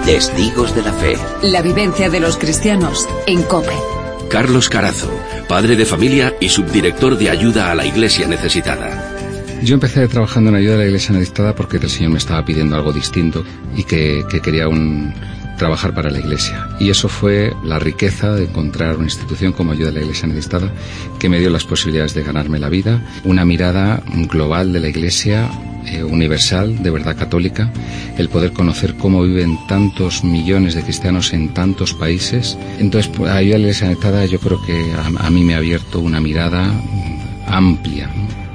Testigos de la Fe. La vivencia de los cristianos en COPE. Carlos Carazo, padre de familia y subdirector de ayuda a la Iglesia necesitada. Yo empecé trabajando en ayuda a la Iglesia necesitada porque el Señor me estaba pidiendo algo distinto y que quería trabajar para la Iglesia. Y eso fue la riqueza de encontrar una institución como ayuda a la Iglesia necesitada que me dio las posibilidades de ganarme la vida, una mirada global de la Iglesia, universal, de verdad católica, el poder conocer cómo viven tantos millones de cristianos en tantos países. Entonces, ayuda a la Iglesia necesitada yo creo que a mí me ha abierto una mirada amplia, ¿no?